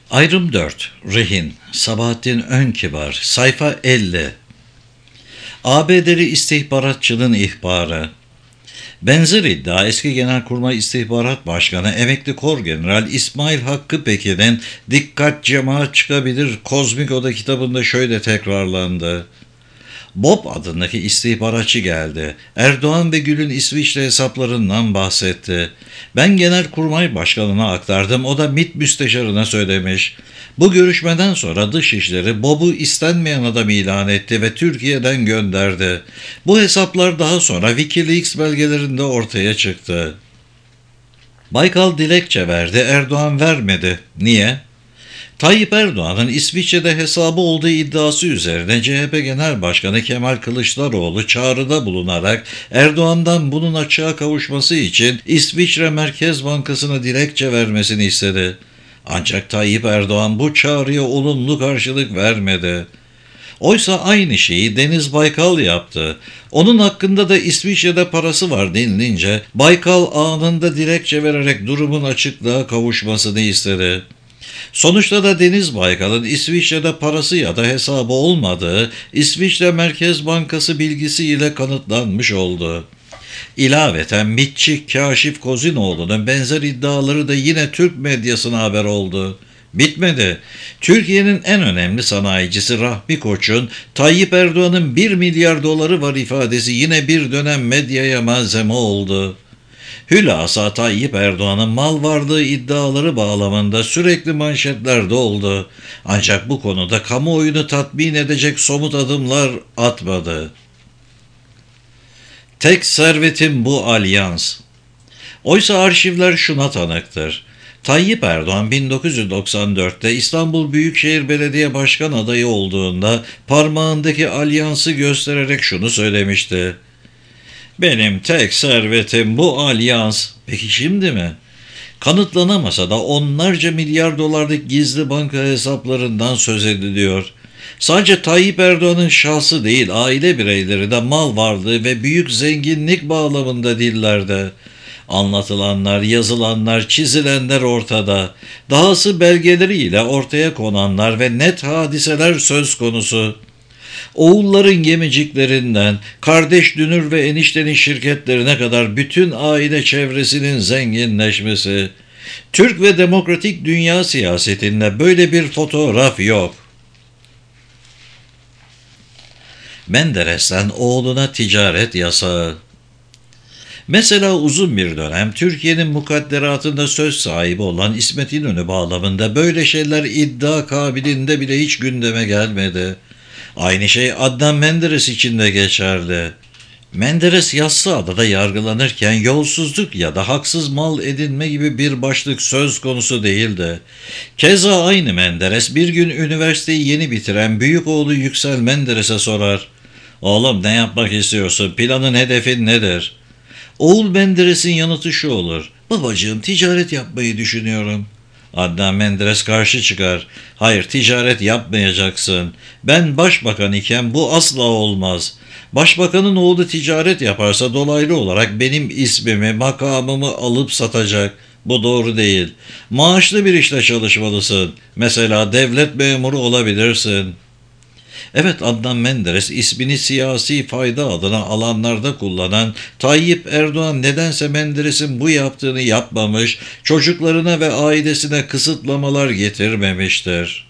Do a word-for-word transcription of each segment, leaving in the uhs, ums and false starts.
Ayrım dört. Rehin. Sabahattin Önkibar. Sayfa elli. A B D'li istihbaratçının ihbarı. Benzer iddia eski Genelkurmay İstihbarat Başkanı Emekli Korgeneral İsmail Hakkı Pekin'in "Dikkat cemaat çıkabilir Kozmik Oda" kitabında şöyle tekrarlandı. Bob adındaki istihbaratçı geldi. Erdoğan ve Gül'ün İsviçre hesaplarından bahsetti. Ben Genelkurmay Başkanı'na aktardım, o da MİT Müsteşarı'na söylemiş. Bu görüşmeden sonra Dışişleri Bob'u istenmeyen adam ilan etti ve Türkiye'den gönderdi. Bu hesaplar daha sonra Wikileaks belgelerinde ortaya çıktı. Baykal dilekçe verdi, Erdoğan vermedi. Niye? Tayyip Erdoğan'ın İsviçre'de hesabı olduğu iddiası üzerine C H P Genel Başkanı Kemal Kılıçdaroğlu çağrıda bulunarak Erdoğan'dan bunun açığa kavuşması için İsviçre Merkez Bankası'na dilekçe vermesini istedi. Ancak Tayyip Erdoğan bu çağrıya olumlu karşılık vermedi. Oysa aynı şeyi Deniz Baykal yaptı. Onun hakkında da İsviçre'de parası var denilince Baykal anında dilekçe vererek durumun açıklığa kavuşmasını istedi. Sonuçta da Deniz Baykal'ın İsviçre'de parası ya da hesabı olmadığı İsviçre Merkez Bankası bilgisiyle kanıtlanmış oldu. İlaveten MİTçi Kaşif Kozinoğlu'nun benzer iddiaları da yine Türk medyasına haber oldu. Bitmedi. Türkiye'nin en önemli sanayicisi Rahmi Koç'un Tayyip Erdoğan'ın bir milyar doları var ifadesi yine bir dönem medyaya malzeme oldu. Hülasa Tayyip Erdoğan'ın mal varlığı iddiaları bağlamında sürekli manşetlerde oldu. Ancak bu konuda kamuoyunu tatmin edecek somut adımlar atmadı. Tek servetim bu alyans. Oysa arşivler şuna tanıktır. Tayyip Erdoğan bin dokuz yüz doksan dörtte İstanbul Büyükşehir Belediye Başkan adayı olduğunda parmağındaki alyansı göstererek şunu söylemişti. Benim tek servetim bu alyans. Peki şimdi mi? Kanıtlanamasa da onlarca milyar dolarlık gizli banka hesaplarından söz ediliyor. Sadece Tayyip Erdoğan'ın şahsı değil, aile bireyleri de mal varlığı ve büyük zenginlik bağlamında dillerde. Anlatılanlar, yazılanlar, çizilenler ortada. Dahası belgeleriyle ortaya konanlar ve net hadiseler söz konusu. Oğulların gemiciklerinden, kardeş dünür ve eniştenin şirketlerine kadar bütün aile çevresinin zenginleşmesi. Türk ve demokratik dünya siyasetinde böyle bir fotoğraf yok. Menderes'ten oğluna ticaret yasağı. Mesela uzun bir dönem Türkiye'nin mukadderatında söz sahibi olan İsmet İnönü bağlamında böyle şeyler iddia kabiliğinde bile hiç gündeme gelmedi. Aynı şey Adnan Menderes için de geçerli. Menderes Yassıada'da yargılanırken yolsuzluk ya da haksız mal edinme gibi bir başlık söz konusu değildi. Keza aynı Menderes bir gün üniversiteyi yeni bitiren büyük oğlu Yüksel Menderes'e sorar. "Oğlum, ne yapmak istiyorsun? Planın, hedefin nedir?" Oğul Menderes'in yanıtı şu olur. "Babacığım, ticaret yapmayı düşünüyorum." Adnan Menderes karşı çıkar. "Hayır, ticaret yapmayacaksın. Ben başbakan iken bu asla olmaz. Başbakanın oğlu ticaret yaparsa dolaylı olarak benim ismimi, makamımı alıp satacak. Bu doğru değil. Maaşlı bir işte çalışmalısın. Mesela devlet memuru olabilirsin." Evet, Adnan Menderes ismini siyasi fayda adına alanlarda kullanan Tayyip Erdoğan nedense Menderes'in bu yaptığını yapmamış, çocuklarına ve ailesine kısıtlamalar getirmemiştir.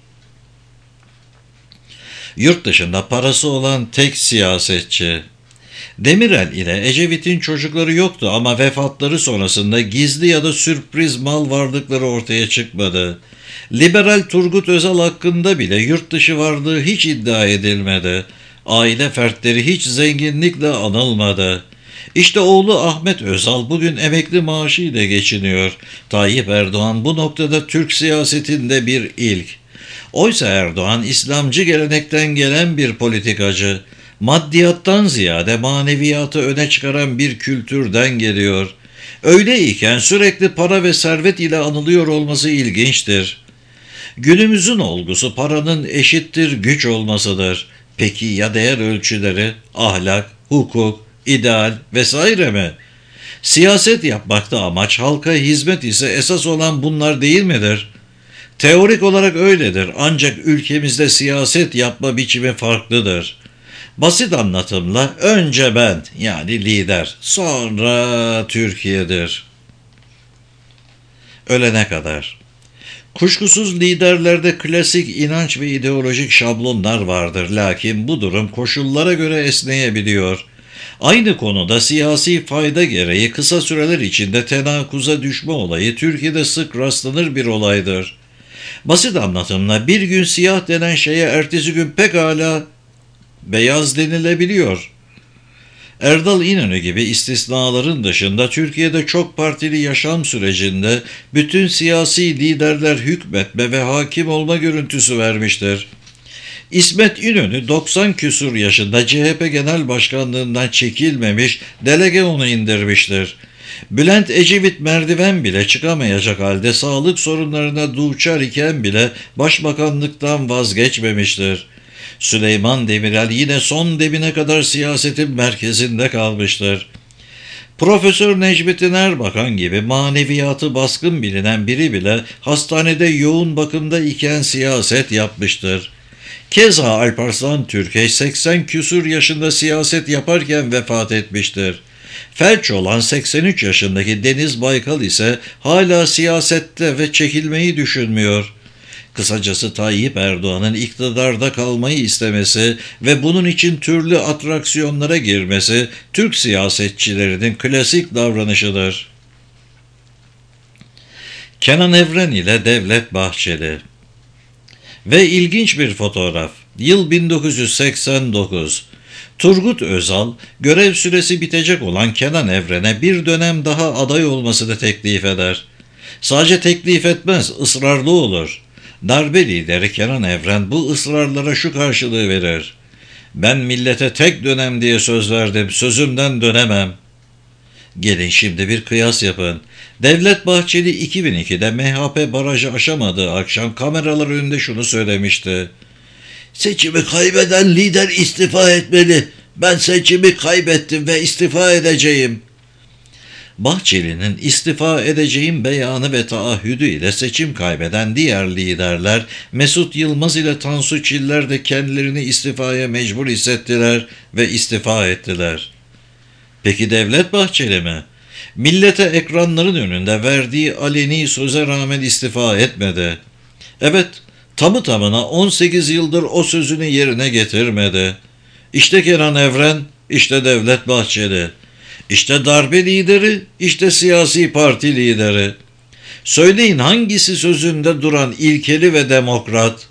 Yurt dışında parası olan tek siyasetçi. Demirel ile Ecevit'in çocukları yoktu ama vefatları sonrasında gizli ya da sürpriz mal varlıkları ortaya çıkmadı. Liberal Turgut Özal hakkında bile yurt dışı varlığı hiç iddia edilmedi. Aile fertleri hiç zenginlikle anılmadı. İşte oğlu Ahmet Özal bugün emekli maaşıyla geçiniyor. Tayyip Erdoğan bu noktada Türk siyasetinde bir ilk. Oysa Erdoğan İslamcı gelenekten gelen bir politikacı. Maddiyattan ziyade maneviyatı öne çıkaran bir kültürden geliyor. Öyleyken sürekli para ve servet ile anılıyor olması ilginçtir. Günümüzün olgusu paranın eşittir güç olmasıdır. Peki ya değer ölçüleri, ahlak, hukuk, ideal vesaire mi? Siyaset yapmakta amaç halka hizmet ise esas olan bunlar değil midir? Teorik olarak öyledir ancak ülkemizde siyaset yapma biçimi farklıdır. Basit anlatımla önce ben yani lider, sonra Türkiye'dir. Ölene kadar. Kuşkusuz liderlerde klasik inanç ve ideolojik şablonlar vardır. Lakin bu durum koşullara göre esneyebiliyor. Aynı konuda siyasi fayda gereği kısa süreler içinde tenakuza düşme olayı Türkiye'de sık rastlanır bir olaydır. Basit anlatımla bir gün siyah denen şeye ertesi gün pekala beyaz denilebiliyor. Erdal İnönü gibi istisnaların dışında Türkiye'de çok partili yaşam sürecinde bütün siyasi liderler hükmetme ve hakim olma görüntüsü vermiştir. İsmet İnönü doksan küsur yaşında C H P Genel Başkanlığından çekilmemiş, delege onu indirmiştir. Bülent Ecevit merdiven bile çıkamayacak halde sağlık sorunlarına duçar iken bile başbakanlıktan vazgeçmemiştir. Süleyman Demirel yine son demine kadar siyasetin merkezinde kalmıştır. Profesör Necmettin Erbakan gibi maneviyatı baskın bilinen biri bile hastanede yoğun bakımda iken siyaset yapmıştır. Keza Alparslan Türkeş seksen küsur yaşında siyaset yaparken vefat etmiştir. Felç olan seksen üç yaşındaki Deniz Baykal ise hala siyasette ve çekilmeyi düşünmüyor. Kısacası Tayyip Erdoğan'ın iktidarda kalmayı istemesi ve bunun için türlü atraksiyonlara girmesi Türk siyasetçilerinin klasik davranışıdır. Kenan Evren ile Devlet Bahçeli. Ve ilginç bir fotoğraf. Yıl bin dokuz yüz seksen dokuz. Turgut Özal, görev süresi bitecek olan Kenan Evren'e bir dönem daha aday olmasını teklif eder. Sadece teklif etmez, ısrarlı olur. Darbe lideri Kenan Evren bu ısrarlara şu karşılığı verir: "Ben millete tek dönem diye söz verdim, sözümden dönemem." Gelin şimdi bir kıyas yapın. Devlet Bahçeli iki bin ikide M H P barajı aşamadığı akşam kameralar önünde şunu söylemişti: "Seçimi kaybeden lider istifa etmeli. Ben seçimi kaybettim ve istifa edeceğim." Bahçeli'nin istifa edeceğim beyanı ve taahhüdü ile seçim kaybeden diğer liderler Mesut Yılmaz ile Tansu Çiller de kendilerini istifaya mecbur hissettiler ve istifa ettiler. Peki Devlet Bahçeli mi? Millete ekranların önünde verdiği aleni söze rağmen istifa etmedi. Evet, tamı tamına on sekiz yıldır o sözünü yerine getirmedi. İşte Kenan Evren, işte Devlet Bahçeli. İşte darbe lideri, işte siyasi parti lideri. Söyleyin hangisi sözünde duran ilkeli ve demokrat?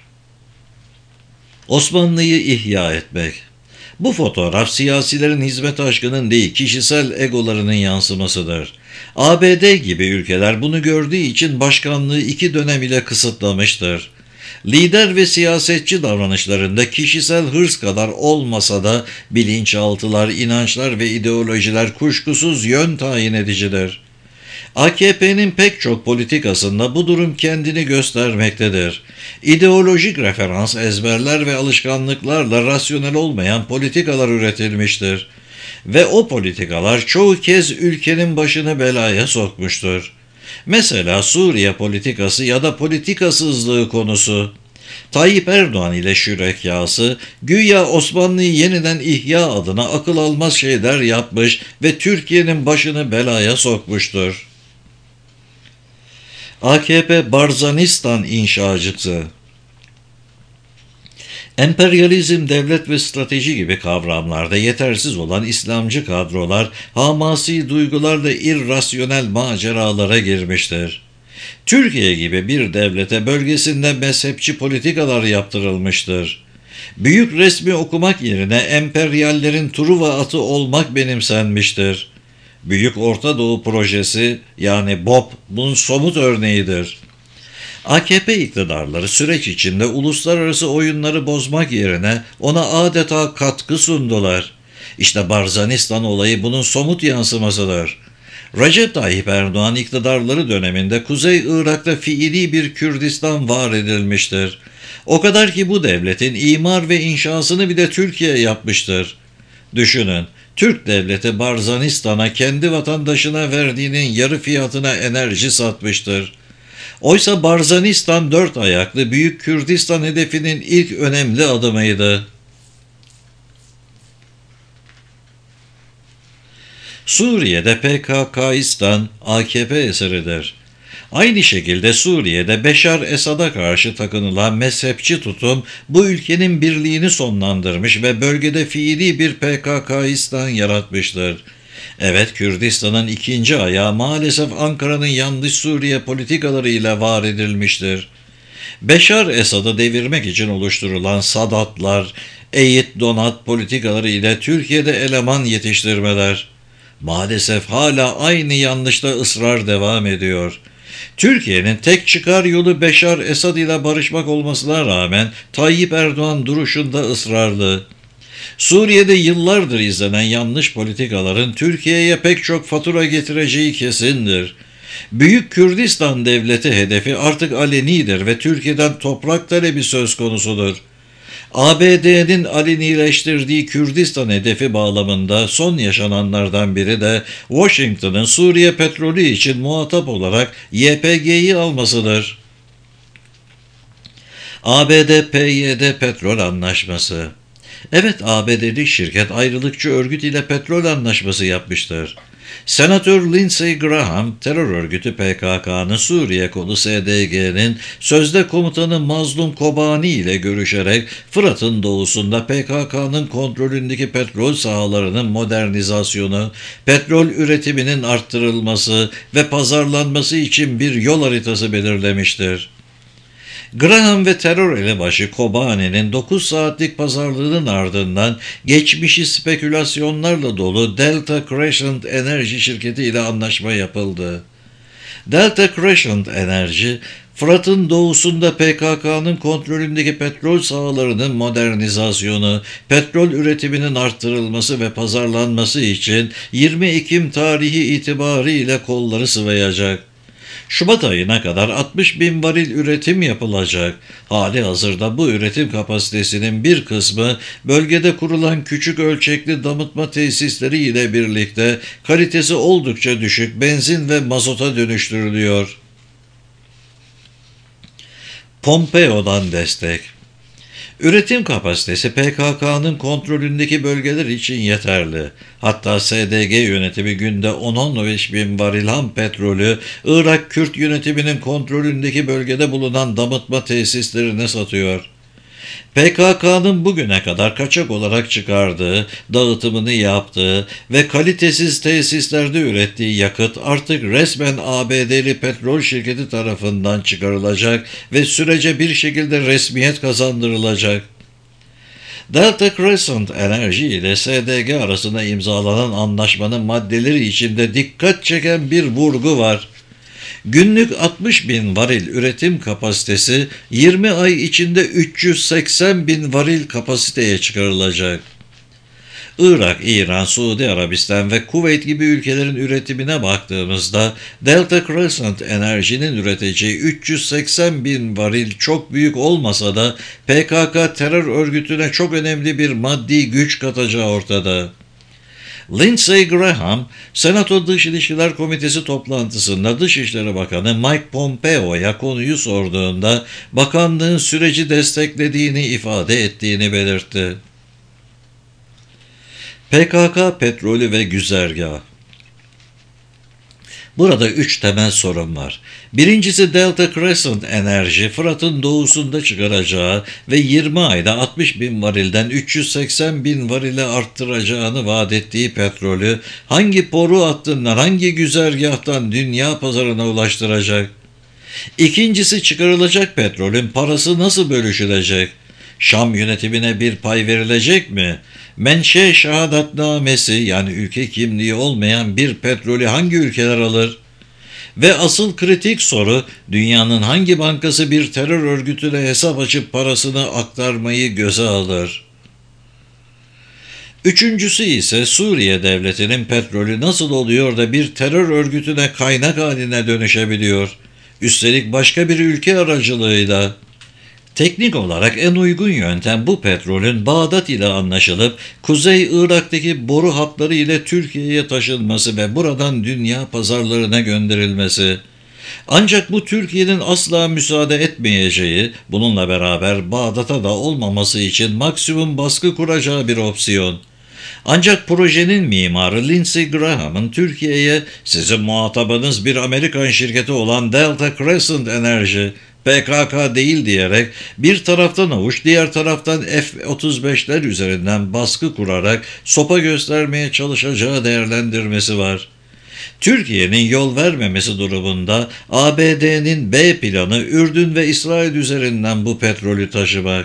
Osmanlı'yı ihya etmek. Bu fotoğraf siyasilerin hizmet aşkının değil, kişisel egolarının yansımasıdır. A B D gibi ülkeler bunu gördüğü için başkanlığı iki dönem ile kısıtlamıştır. Lider ve siyasetçi davranışlarında kişisel hırs kadar olmasa da bilinçaltılar, inançlar ve ideolojiler kuşkusuz yön tayin edicidir. A K P'nin pek çok politikasında bu durum kendini göstermektedir. İdeolojik referans, ezberler ve alışkanlıklarla rasyonel olmayan politikalar üretilmiştir. Ve o politikalar çoğu kez ülkenin başını belaya sokmuştur. Mesela Suriye politikası ya da politikasızlığı konusu. Tayyip Erdoğan ile şürekası güya Osmanlı'yı yeniden ihya adına akıl almaz şeyler yapmış ve Türkiye'nin başını belaya sokmuştur. A K P Barzanistan inşacısı. Emperyalizm, devlet ve strateji gibi kavramlarda yetersiz olan İslamcı kadrolar hamasi duygularla irrasyonel maceralara girmiştir. Türkiye gibi bir devlete bölgesinde mezhepçi politikalar yaptırılmıştır. Büyük resmi okumak yerine emperyallerin Truva atı olmak benimsenmiştir. Büyük Orta Doğu Projesi yani B O P bunun somut örneğidir. A K P iktidarları süreç içinde uluslararası oyunları bozmak yerine ona adeta katkı sundular. İşte Barzanistan olayı bunun somut yansımasıdır. Recep Tayyip Erdoğan iktidarları döneminde Kuzey Irak'ta fiili bir Kürdistan var edilmiştir. O kadar ki bu devletin imar ve inşasını bile Türkiye yapmıştır. Düşünün, Türk devleti Barzanistan'a kendi vatandaşına verdiğinin yarı fiyatına enerji satmıştır. Oysa Barzanistan dört ayaklı Büyük Kürdistan hedefinin ilk önemli adımıydı. Suriye'de P K K'istan A K P eseridir. Aynı şekilde Suriye'de Beşar Esad'a karşı takınılan mezhepçi tutum bu ülkenin birliğini sonlandırmış ve bölgede fiili bir P K K'istan yaratmıştır. Evet, Kürdistan'ın ikinci ayağı maalesef Ankara'nın yanlış Suriye politikalarıyla var edilmiştir. Beşar Esad'ı devirmek için oluşturulan Sadatlar, eğit donat politikaları ile Türkiye'de eleman yetiştirmeler maalesef hala aynı yanlışta ısrar devam ediyor. Türkiye'nin tek çıkar yolu Beşar Esad ile barışmak olmasına rağmen Tayyip Erdoğan duruşunda ısrarlı. Suriye'de yıllardır izlenen yanlış politikaların Türkiye'ye pek çok fatura getireceği kesindir. Büyük Kürdistan devleti hedefi artık alenidir ve Türkiye'den toprak talebi söz konusudur. A B D'nin alenileştirdiği Kürdistan hedefi bağlamında son yaşananlardan biri de Washington'ın Suriye petrolü için muhatap olarak Y P G'yi almasıdır. A B D P Y D petrol anlaşması. Evet, A B D'li şirket ayrılıkçı örgüt ile petrol anlaşması yapmıştır. Senatör Lindsey Graham, terör örgütü P K K'nın Suriye kolu S D G'nin sözde komutanı Mazlum Kobani ile görüşerek Fırat'ın doğusunda P K K'nın kontrolündeki petrol sahalarının modernizasyonu, petrol üretiminin arttırılması ve pazarlanması için bir yol haritası belirlemiştir. Graham ve terör elebaşı Kobani'nin dokuz saatlik pazarlığının ardından geçmişi spekülasyonlarla dolu Delta Crescent Enerji şirketi ile anlaşma yapıldı. Delta Crescent Enerji, Fırat'ın doğusunda P K K'nın kontrolündeki petrol sahalarının modernizasyonu, petrol üretiminin arttırılması ve pazarlanması için yirmi Ekim tarihi itibariyle kolları sıvayacak. Şubat ayına kadar altmış bin varil üretim yapılacak. Hali hazırda bu üretim kapasitesinin bir kısmı bölgede kurulan küçük ölçekli damıtma tesisleri ile birlikte kalitesi oldukça düşük benzin ve mazota dönüştürülüyor. Pompeo'dan destek. Üretim kapasitesi P K K'nın kontrolündeki bölgeler için yeterli. Hatta S D G yönetimi günde on on beş bin varil ham petrolü Irak Kürt yönetiminin kontrolündeki bölgede bulunan damıtma tesislerine satıyor. P K K'nın bugüne kadar kaçak olarak çıkardığı, dağıtımını yaptığı ve kalitesiz tesislerde ürettiği yakıt artık resmen A B D'li petrol şirketi tarafından çıkarılacak ve sürece bir şekilde resmiyet kazandırılacak. Delta Crescent Enerji ile S D G arasında imzalanan anlaşmanın maddeleri içinde dikkat çeken bir vurgu var. Günlük altmış bin varil üretim kapasitesi yirmi ay içinde üç yüz seksen bin varil kapasiteye çıkarılacak. Irak, İran, Suudi Arabistan ve Kuveyt gibi ülkelerin üretimine baktığımızda Delta Crescent Enerji'nin üreteceği üç yüz seksen bin varil çok büyük olmasa da P K K terör örgütüne çok önemli bir maddi güç katacağı ortada. Lindsey Graham, Senato Dış İlişkiler Komitesi toplantısında Dışişleri Bakanı Mike Pompeo'ya konuyu sorduğunda bakanlığın süreci desteklediğini ifade ettiğini belirtti. P K K petrolü ve güzergah. Burada üç temel sorun var. Birincisi, Delta Crescent Enerji, Fırat'ın doğusunda çıkaracağı ve yirmi ayda altmış bin varilden üç yüz seksen bin varile arttıracağını vaat ettiği petrolü hangi boru hattından, hangi güzergahtan dünya pazarına ulaştıracak? İkincisi, çıkarılacak petrolün parası nasıl bölüşülecek? Şam yönetimine bir pay verilecek mi? Menşe şehadatnamesi, yani ülke kimliği olmayan bir petrolü hangi ülkeler alır? Ve asıl kritik soru, dünyanın hangi bankası bir terör örgütüne hesap açıp parasını aktarmayı göze alır? Üçüncüsü ise Suriye devletinin petrolü nasıl oluyor da bir terör örgütüne kaynak haline dönüşebiliyor? Üstelik başka bir ülke aracılığıyla. Teknik olarak en uygun yöntem bu petrolün Bağdat ile anlaşılıp Kuzey Irak'taki boru hatları ile Türkiye'ye taşınması ve buradan dünya pazarlarına gönderilmesi. Ancak bu Türkiye'nin asla müsaade etmeyeceği, bununla beraber Bağdat'a da olmaması için maksimum baskı kuracağı bir opsiyon. Ancak projenin mimarı Lindsey Graham'ın Türkiye'ye sizin muhatabınız bir Amerikan şirketi olan Delta Crescent Enerji, P K K değil diyerek bir taraftan avuç diğer taraftan F otuz beşler üzerinden baskı kurarak sopa göstermeye çalışacağı değerlendirmesi var. Türkiye'nin yol vermemesi durumunda A B D'nin B planı Ürdün ve İsrail üzerinden bu petrolü taşımak.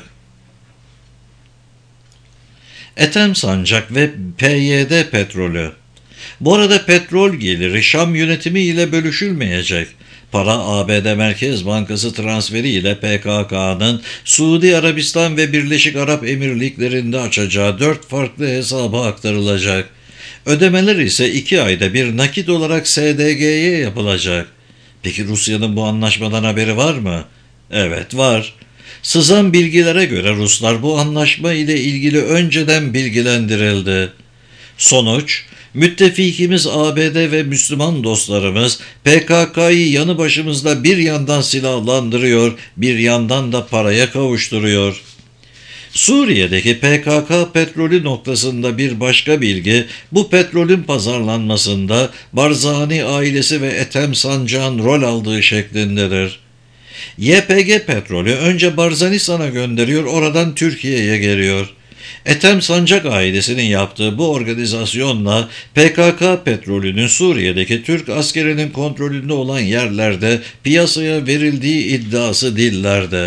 Ethem Sancak ve P Y D petrolü. Bu arada petrol geliri Şam yönetimi ile bölüşülmeyecek. Para A B D Merkez Bankası transferi ile P K K'nın Suudi Arabistan ve Birleşik Arap Emirlikleri'nde açacağı dört farklı hesaba aktarılacak. Ödemeler ise iki ayda bir nakit olarak S D G'ye yapılacak. Peki Rusya'nın bu anlaşmadan haberi var mı? Evet, var. Sızan bilgilere göre Ruslar bu anlaşma ile ilgili önceden bilgilendirildi. Sonuç, müttefikimiz A B D ve Müslüman dostlarımız P K K'yı yanı başımızda bir yandan silahlandırıyor, bir yandan da paraya kavuşturuyor. Suriye'deki P K K petrolü noktasında bir başka bilgi, bu petrolün pazarlanmasında Barzani ailesi ve Ethem Sancak'ın rol aldığı şeklindedir. Y P G petrolü önce Barzanistan'a gönderiyor, oradan Türkiye'ye geliyor. Ethem Sancak ailesinin yaptığı bu organizasyonla P K K petrolünün Suriye'deki Türk askerinin kontrolünde olan yerlerde piyasaya verildiği iddiası dillerde.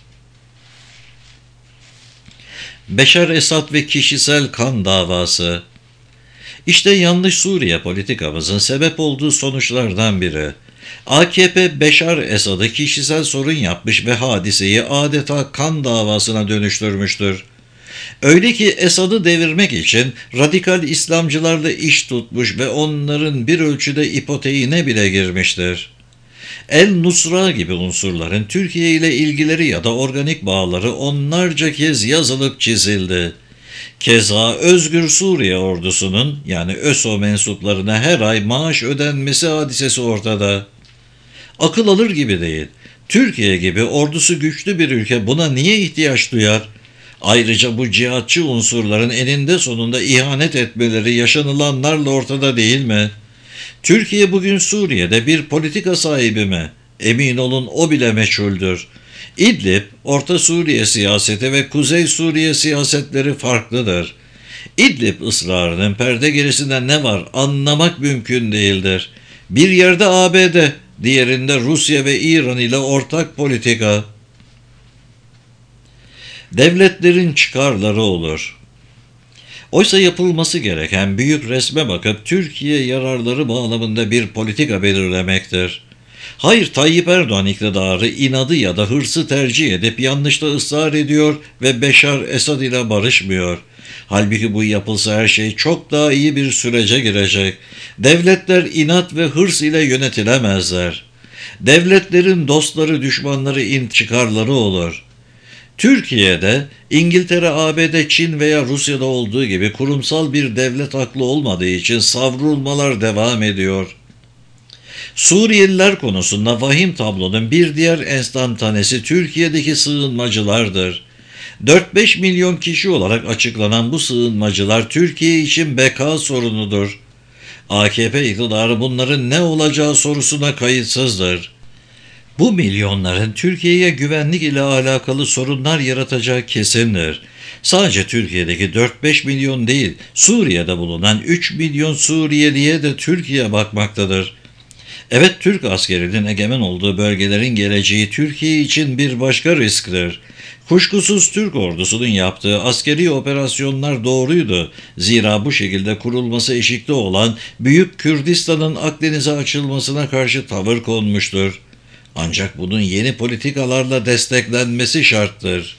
Beşar Esad ve kişisel kan davası. İşte yanlış Suriye politikamızın sebep olduğu sonuçlardan biri. A K P Beşar Esad'ı kişisel sorun yapmış ve hadiseyi adeta kan davasına dönüştürmüştür. Öyle ki Esad'ı devirmek için radikal İslamcılarla iş tutmuş ve onların bir ölçüde ipoteğine bile girmiştir. El-Nusra gibi unsurların Türkiye ile ilgileri ya da organik bağları onlarca kez yazılıp çizildi. Keza Özgür Suriye ordusunun yani ÖSO mensuplarına her ay maaş ödenmesi hadisesi ortada. Akıl alır gibi değil. Türkiye gibi ordusu güçlü bir ülke buna niye ihtiyaç duyar? Ayrıca bu cihatçı unsurların eninde sonunda ihanet etmeleri yaşanılanlarla ortada değil mi? Türkiye bugün Suriye'de bir politika sahibi mi? Emin olun o bile meçhuldür. İdlib, Orta Suriye siyaseti ve Kuzey Suriye siyasetleri farklıdır. İdlib ısrarının perde gerisinde ne var anlamak mümkün değildir. Bir yerde A B D, diğerinde Rusya ve İran ile ortak politika. Devletlerin çıkarları olur. Oysa yapılması gereken büyük resme bakıp Türkiye yararları bağlamında bir politika belirlemektir. Hayır, Tayyip Erdoğan iktidarı inadı ya da hırsı tercih edip yanlışta ısrar ediyor ve Beşar Esad ile barışmıyor. Halbuki bu yapılsa her şey çok daha iyi bir sürece girecek. Devletler inat ve hırs ile yönetilemezler. Devletlerin dostları, düşmanları, in çıkarları olur. Türkiye'de İngiltere, A B D, Çin veya Rusya'da olduğu gibi kurumsal bir devlet aklı olmadığı için savrulmalar devam ediyor. Suriyeliler konusunda vahim tablonun bir diğer enstantanesi Türkiye'deki sığınmacılardır. dört beş milyon kişi olarak açıklanan bu sığınmacılar Türkiye için beka sorunudur. A K P iktidarı bunların ne olacağı sorusuna kayıtsızdır. Bu milyonların Türkiye'ye güvenlik ile alakalı sorunlar yaratacağı kesindir. Sadece Türkiye'deki dört beş milyon değil, Suriye'de bulunan üç milyon Suriyeliye de Türkiye bakmaktadır. Evet, Türk askerinin egemen olduğu bölgelerin geleceği Türkiye için bir başka risktir. Kuşkusuz Türk ordusunun yaptığı askeri operasyonlar doğruydu. Zira bu şekilde kurulması eşikte olan Büyük Kürdistan'ın Akdeniz'e açılmasına karşı tavır konmuştur. Ancak bunun yeni politikalarla desteklenmesi şarttır.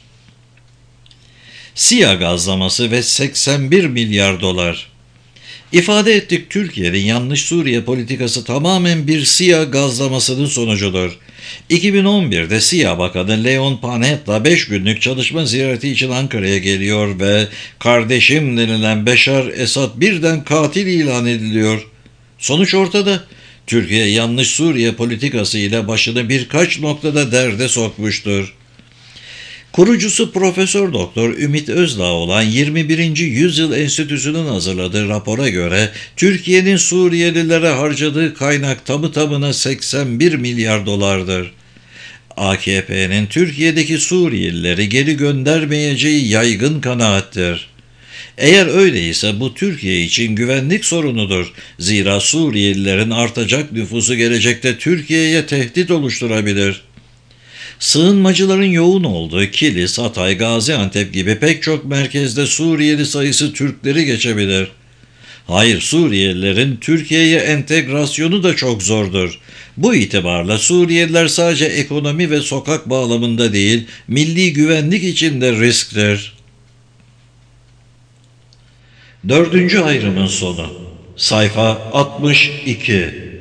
SİHA gazlaması ve seksen bir milyar dolar. İfade ettik, Türkiye'nin yanlış Suriye politikası tamamen bir SİHA gazlamasının sonucudur. iki bin on birde SİHA Bakanı Leon Panetta beş günlük çalışma ziyareti için Ankara'ya geliyor ve kardeşim denilen Beşar Esad birden katil ilan ediliyor. Sonuç ortada. Türkiye yanlış Suriye politikası ile başını birkaç noktada derde sokmuştur. Kurucusu Profesör Doktor Ümit Özdağ olan yirmi birinci Yüzyıl Enstitüsü'nün hazırladığı rapora göre Türkiye'nin Suriyelilere harcadığı kaynak tamı tamına seksen bir milyar dolardır. A K P'nin Türkiye'deki Suriyelileri geri göndermeyeceği yaygın kanaattir. Eğer öyleyse bu Türkiye için güvenlik sorunudur. Zira Suriyelilerin artacak nüfusu gelecekte Türkiye'ye tehdit oluşturabilir. Sığınmacıların yoğun olduğu Kilis, Hatay, Gaziantep gibi pek çok merkezde Suriyeli sayısı Türkleri geçebilir. Hayır, Suriyelilerin Türkiye'ye entegrasyonu da çok zordur. Bu itibarla Suriyeliler sadece ekonomi ve sokak bağlamında değil, milli güvenlik için de risktir. Dördüncü ayrımın sonu. Sayfa altmış iki.